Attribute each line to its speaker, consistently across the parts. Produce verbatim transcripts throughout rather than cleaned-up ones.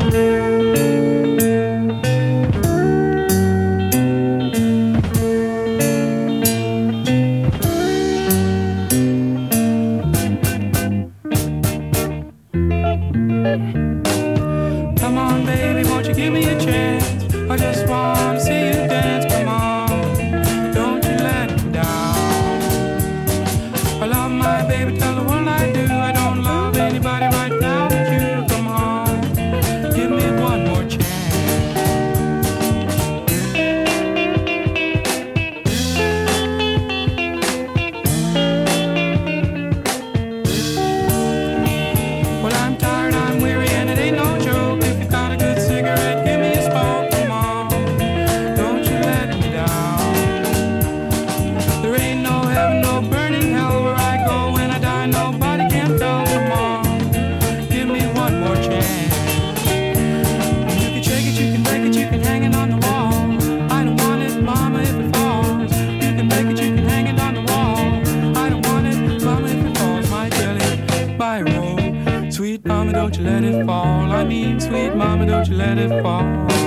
Speaker 1: Come on, baby, won't you give me a chance? I just want to see you dance. Come on, don't you let me down. I love my baby, tell the world I do. I don't love anybody right now but you. Come on, give me one more chance. Well, I'm tired, I'm weary, and it ain't no joke. If you got a good cigarette, give me a smoke. Come on, don't you let me down. There ain't no heaven, no burning hell where I go when I die. Nobody can tell. Come on, give me one more chance. You can shake it, you can break it, you can hang it on the wall. I don't want it, mama, if it falls. You can break it, you can hang it on the wall. I don't want it, mama, if it falls. My jelly by roll. Sweet mama, don't you let it fall. I mean, sweet mama, don't you let it fall.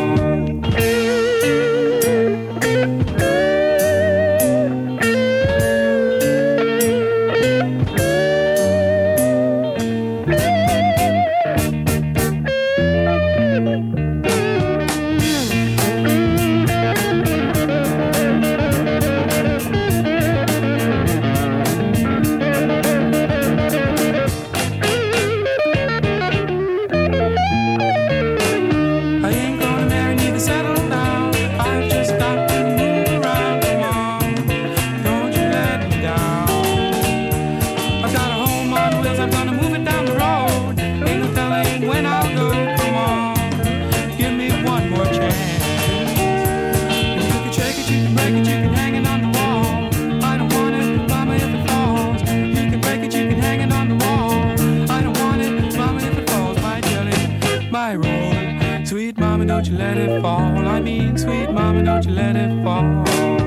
Speaker 1: I ain't gonna marry, neither settle down. I've just got to move around. Come on, don't you let me down. I got a home on wheels, I'm gonna move it down the road. Ain't no telling when I'll go. Come on, give me one more chance. You can shake it, you can break it, you can hang it on the wall. I don't want it, mama, if it falls. You can break it, you can hang it on the wall. I don't want it, mama, if it falls. My jelly, my roll. Sweet mama, don't you let it fall. I mean, sweet mama, don't you let it fall.